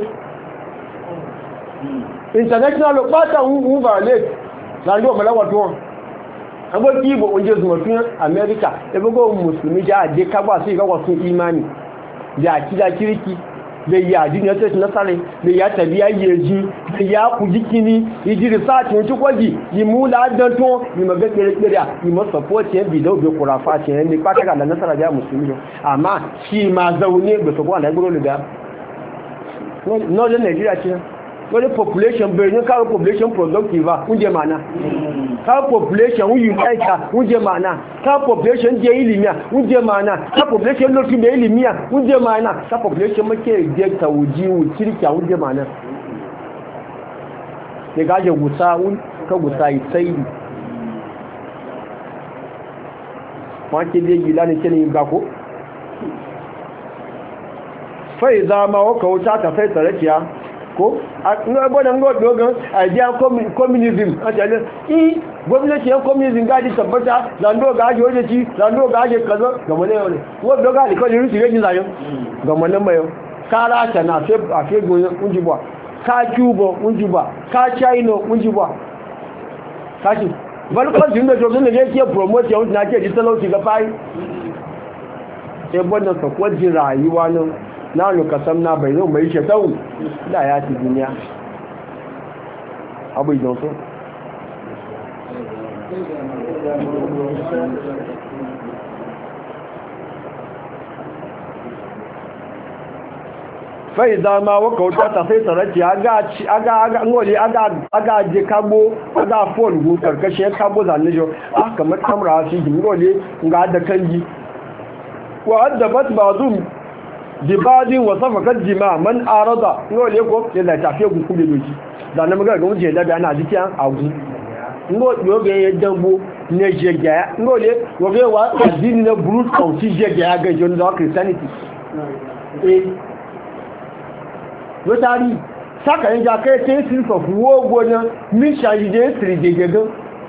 international lo ba ta hu ba le zan do mala wato agbó kí ìbò oúnjẹ zùmọ̀ fún Amẹ́ríkà ẹgbẹ́gbẹ́ mùsùlùmí jẹ́ àdé kágbà sí ìgbàgbà fún imani da àkídà kíríkì da yà àdínì ọ̀tẹ́sì násàrẹ̀ da yà tàbí ayé jí da yà kù jíkíní ìdí rìsáàtì oúnjẹ kwájì ìmú ládọ́tún ìmọ̀gẹ́ pẹ̀rẹ̀pẹ̀rẹ̀ ìmọ̀ sọ̀pọ̀tì ẹ̀bì ìdọ́gbẹ̀ kùràfà ti ẹ̀ ní pátákà da násàrà jẹ́ mùsùlùmí lọ àmá sí máa zaune ní ẹgbẹ̀sọ̀kọ́ àdágbéró lè dá northern Nigeria ti wani population birnin kawo population productive ba kunje mana kawo population wuyi aika kunje mana kawo population je ilimiya kunje mana kawo population lokin da ilimiya kunje mana kawo population make je tawuji wucirki kunje mana ne gaje gusa ka gusa sai wake je gila ne kenan ga ko fai zama waka wuta ta fai tsarakiya ko a gbodan dogon idea communism a tare i gwamnati yan communism gaji tabbata zando gaji waje ci zando gaji kaza ga mana yau ne wo doga ali ko rusi gajin zayo ga mana mai ka rasha na fe a fe goyen unjiba ka cuba unjiba ka china unjiba kashi balkon jin da jogun da yake promote yau na ke ditalauci ga fai sai wannan sakwajin rayuwa nan na lokacin na bai zo mai shekau da ya ci duniya abu idan so fai dama waka wuta ta sai tsaraki aga ngoli aga je kagbo aga fol gu karkashin kagbo zanijo ah kamar kamra shi ngoli nga da kanji wa addabat ba'dhum dibadin wa safakat jima man arada ngoli ko da tafiye gu kube doji da na magana ga muje da ana jikin agu ngo yoge ya dambo ne jega ngoli yoge wa adini na brute of jega ga jon da christianity eh lótàrí sákàrin jà kẹ́ tí sí fọ̀fúwó gbóná míṣàjídé ìsìrì gẹ̀gẹ̀gẹ́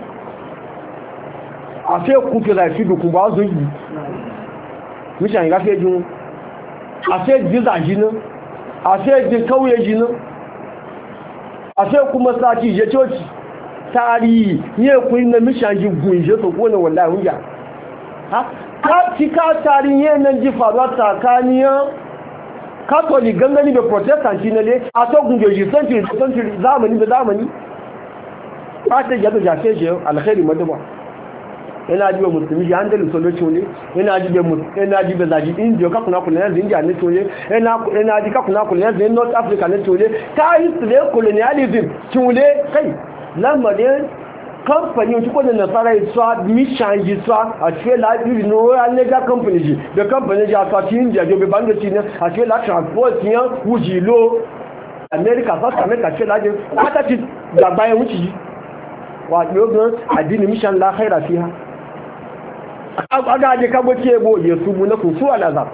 àfẹ́ kúkẹ̀lá ìfìdùkùn bá zó yìí míṣàjídé gáfẹ́ jùn àfẹ́ jíza jìnà àfẹ́ jí kawuye jìnà àfẹ́ kú masáàkì ìjẹ́ tóòtì tààrí ní ẹkùn iná míṣàjí gùn ìjẹ́ tó kó na wọ̀lá ìhúnjà ká tààrí yẹn náà jí faruwa tsakaniyar catholic gangani da protestant shi ne a togun joji century da century zamani da zamani ba ta yadda jafe shi alkhairi madaba yana jibe musulmi ya handali solution ne yana jibe yana jibe zaji india ka kuna kula yanzu india ne tole yana yana ji ka kuna kula yanzu north africa ne tole ta yi tsile colonialism tole kai lamarin kamfani wacce kwanan nasara yi tsawa mishan ji tsawa a cikin la'adiri na royal legal company ji da kamfani ji a tsaci india jobe bangaci ne a cikin la transport yan wujilo america south america cikin la'adiri kwata ci da bayan wuce ji wa ɗogon addini mishan la khaira fi ha aga aje kagbo ci ebo ya subu na kusu alaza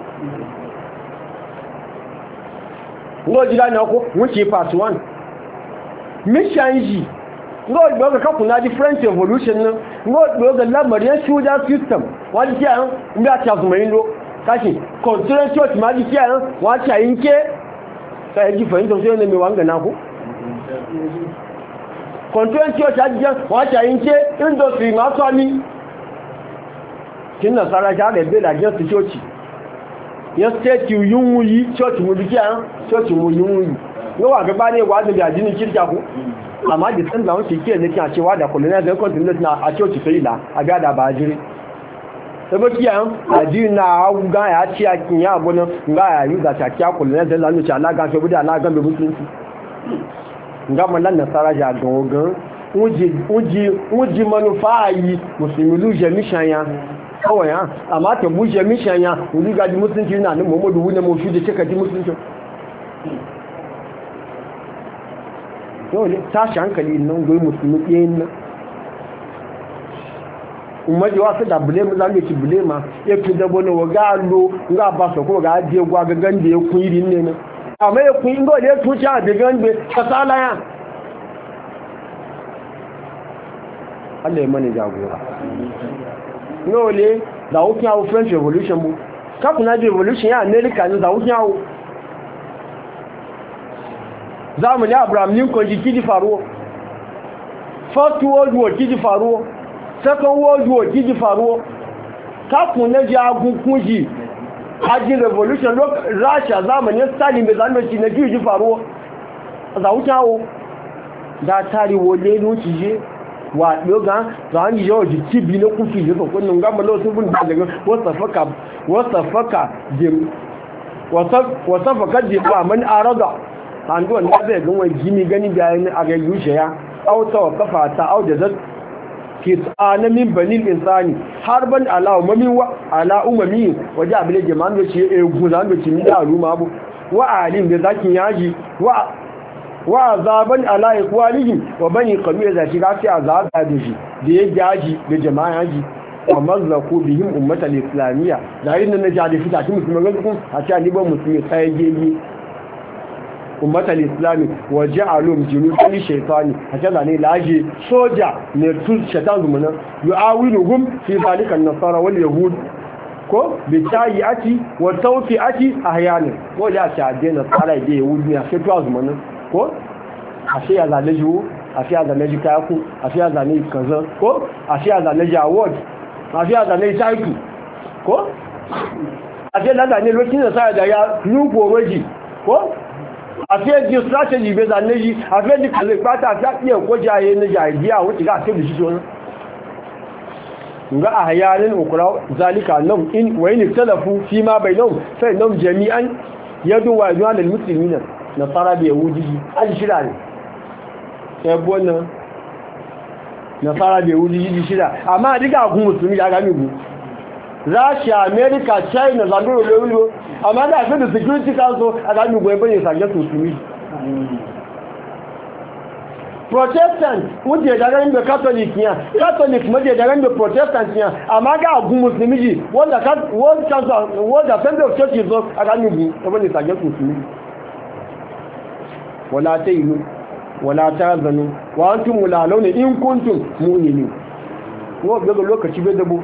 ngo jira na ko wuce part one mishan ji ngo gbe ka kuna di french revolution nan ngo gbe lamarin feudal system wani ki an mbi a ta zuma indo kashi control church ma di ki an wa cha yinke sai ji fahimta sai ne me wanga na ko control church a ji wa cha yinke industry ma so ni kin na sara ja da bela just church ya state yunwu yi church mu di ki an church mu yunwu yi yo wa ga ba ne wa da jini kirka ko amma da san zawon shi ke ne kina cewa da colonial zai continue na a cewa sai la a ga da ba jire sabo kiyan adin na ga ya ci a kin ya gona ga ya yi za ta kiya colonial zai lanu ci Allah ga so buda Allah ga be musulunci nga mallan nasara ja gogan uji uji uji manufa yi musulmi lu je mission ya kawai ya amma ta buje mission ya wuri ga musulunci na ne Muhammadu wune mu shi da cika ji musulunci dole tashi hankali nan goyi musulmi ɗayan nan umarji wasu da bulema za mu ci bulema ya fi dabo na wa ga lo ga ba su kuma ga ajiye gwa ga gande ya kun yi ne nan amma ya kun yi dole ya tuci a da gande ka sala ya Allah ya mani jagora dole da hukun yawo French Revolution mu kafin na revolution ya America ne da hukun yawo zamani Abraham Lincoln ji kiji faruwa First World War kiji faruwa Second World War kiji faruwa kafin na ji agunkun ji hajji revolution Russia zamanin Stalin bai zamanin shi na ji faruwa za wucawo da tari wole nuci je wa doga za an yi yawon jiki bi na kufi je sokon nan gama lausu bin daga wasafaka wasafaka jim wasafaka jim ba man arada an duwan da zai gan wani gini gani bayan a ga yushe ya auta wa kafa ta auda zan ke tsana min banil insani har ban ala umami wa ala umami waje abin jama'an da ce e guzan da kimi da aluma abu wa alim da zakin yaji wa wa azaban ala ikwalihim wa bani qabila da shiga fi azaba da shi da ya jaji da jama'a yaji wa mazzaku bihim ummatal islamiyya da yin nan jadi fita tun musulman ga kun a ce aliban musulmi sai gege ummatal islami wa ja'alum junudan shaytani hakaza ne laje soja ne tun shaytan zumuna yu'awiluhum fi zalika an-nasara wal yahud ko bitayi ati wa tawfi ati ahyana ko da ta dena tsara da yahudi a sai to azumanin ko a sai ya zane jiwo a sai ya zane jikaku a sai ya zane kaza ko a sai ya zane jawod a sai ya zane saiku ko a sai ya zane lokacin da sai da ya nuko roji ko a sai ji strategy be zane ji a sai ji kaza bata ta iya ko jaye na jahiya wuce ga sai da shi so nga a hayanin ukura zalika nan in wa in talafu fi ma bainahum sai nan jami'an yadu wa yadu lil muslimina nasara da yahudi an shira ne sai bona nasara da yahudi ji shira amma diga ku musulmi ya ga mi ku Russia America China zandoro lewilo amma da sai da security council a ga mi goyen bane sanje musulmi Protestant wuje da ganin da Catholic ya Catholic maje da ganin da Protestant ya amma ga agun musulmi ji wanda ka world council wanda assembly of churches zo a ganin gu to bane sage musulmi wala tayinu wala tazanu wa antum mulaluna in kuntum mu'minin ko ga lokaci bai dabo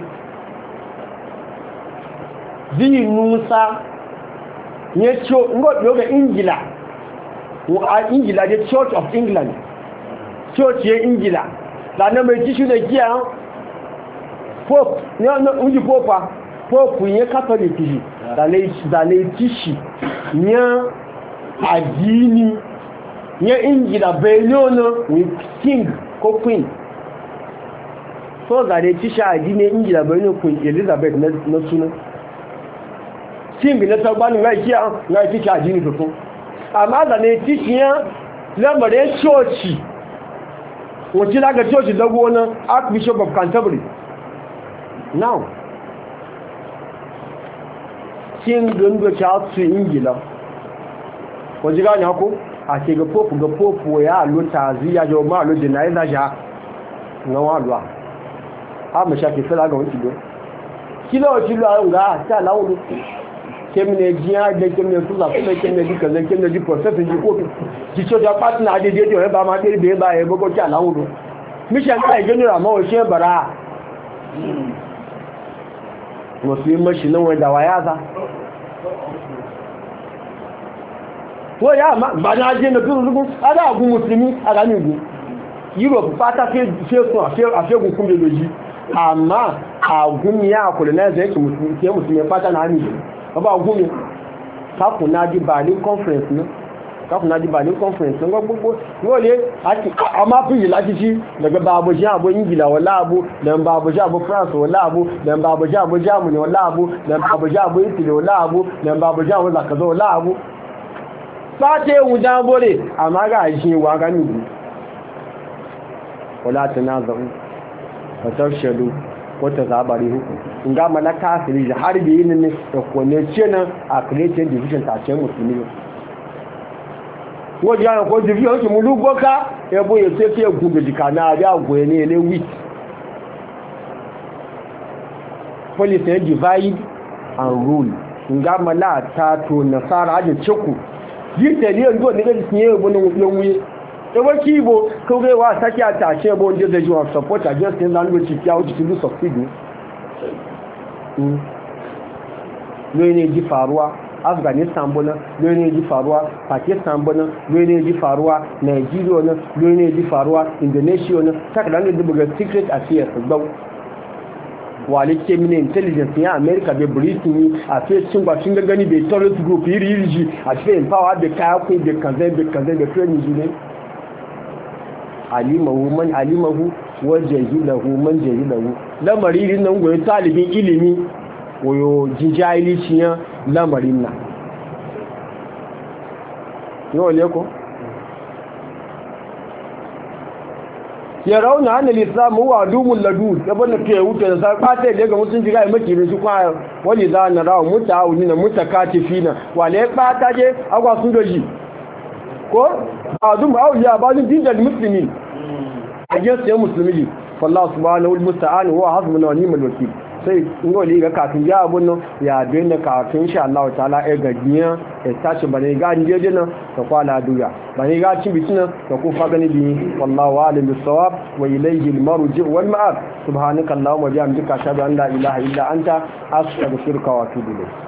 zini Musa ne cho ngo ga Ingila wa Ingila the Church of England cociyar ingila sannan mai tishu da giya pope ne unji popa pope yin catholic ji zane tishi ya adini ya ingila benin with king ko queen so zane tishi adini ingila benin queen elizabeth na suna king na tagbanin ga ikiya ga tishi adini tuntun amma zane tishi ya lamarin coci wacce daga church dago wani archbishop of Canterbury now kin gundo cha su ingila waje gani hako a ce ga pope ga pope ya aluta ziya jo ma alu jinaiza ja na walwa ha mu shake sala ga wani do kilo kilo ga ta lawo kemne jiya da kemne su za kuma kemne dika zan kemne di process ji ko ki cho da pat na de de de ba ma de be ba e bogo ki alawo do mi shan kai gani ra ma o she bara mo fi ma shi nan wanda waya za ko ya ma ba na je na duru gu ada gu muslimi aga ni gu Europe pata fe fe so afi afi gu kun de loji amma agun ya colonize yake muslimi ke muslimi pata na ni ọba ogun mi kakùnà di Berlin conference ní kakùnà di Berlin conference ní gbogbo yóò lè àti àmápìyì láti sí daga baboshin abu ingila wọ láàbò dan baboshin abu France wọ láàbò dan baboshin abu Germany wọ láàbò dan baboshin abu Italy wọ láàbò dan baboshin abu zakazo wọ láàbò sáté ewu dábórè àmága ìṣe wà gánì ìlú wọlá tanaza'u wa tafshalu wata zabari hukun ga mana kafiri da harbi yin ne da kone ce nan a creative division ta ce musulmi ko jiya ko division ki mulu boka e bo ye se ke gube dika na abi agwe ne le wit police divide and rule nga mala ta to nasara aje ceku yite ne ngo ne ga tinye bo ne wuye ewe kibo koge wa saki atashe bo nje de you support against the language ya o ti do succeed mm no ne ji faruwa Afghanistan bona no ne ji faruwa Pakistan bona no ne ji faruwa Nigeria no no ne ji faruwa Indonesia no saka dan da buga secret affairs gbaw wale ke mine intelligence ya America be Britain a fe cin gwa cin gangani be terrorist group yiri yiri a fe empower the kaya ku be kanzai be kanzai be training ne alimahu man alimahu wa jahilahu man jahilahu lamarin nan goyi talibin ilimi koyo jinjayili ciyan lamarin nan yau ne ko ya rauna hannun islamu wa dumun ladu saboda ke wuce da sa ɓata daga musulunci ga maki da su kwaya wani za na rawa muta hauni na muta katifi na wale ɓata je agwa sun doji ko a zuma auliya ba zun dinda musulmi a jinsu yan musulmi fallahu subhanahu wa ta'ala wa hasbuna wa ni'mal wakil sai ngoli ga kafin ya abun nan ya bin da kafin insha Allah ta'ala ai gajiya ya tashi bane ga anje dina ta kwala duya bane ga cin bitina ta ku fa gani bi wallahu alim bisawab wa ilayhi almarji wal ma'ab subhanaka allahumma wa bihamdika ashhadu an la ilaha illa anta astaghfiruka wa atubu ilayk